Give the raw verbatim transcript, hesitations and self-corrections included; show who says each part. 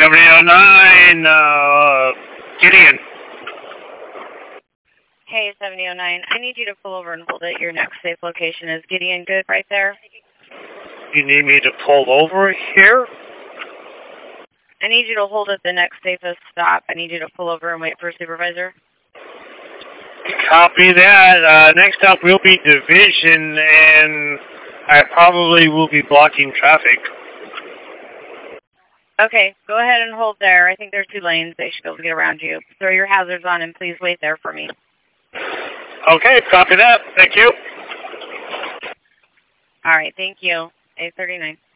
Speaker 1: seventy oh nine, uh, Gideon.
Speaker 2: Hey, seventy oh nine, I need you to pull over and hold at your next safe location. Is Gideon good right there?
Speaker 1: You need me to pull over here?
Speaker 2: I need you to hold at the next safest stop. I need you to pull over and wait for a supervisor.
Speaker 1: Copy that. Uh, next stop will be Division, and I probably will be blocking traffic.
Speaker 2: Okay, go ahead and hold there. I think there's two lanes. They should be able to get around you. Throw your hazards on and please wait there for me.
Speaker 1: Okay, copy that. Thank you.
Speaker 2: All right, thank you. eight thirty-nine.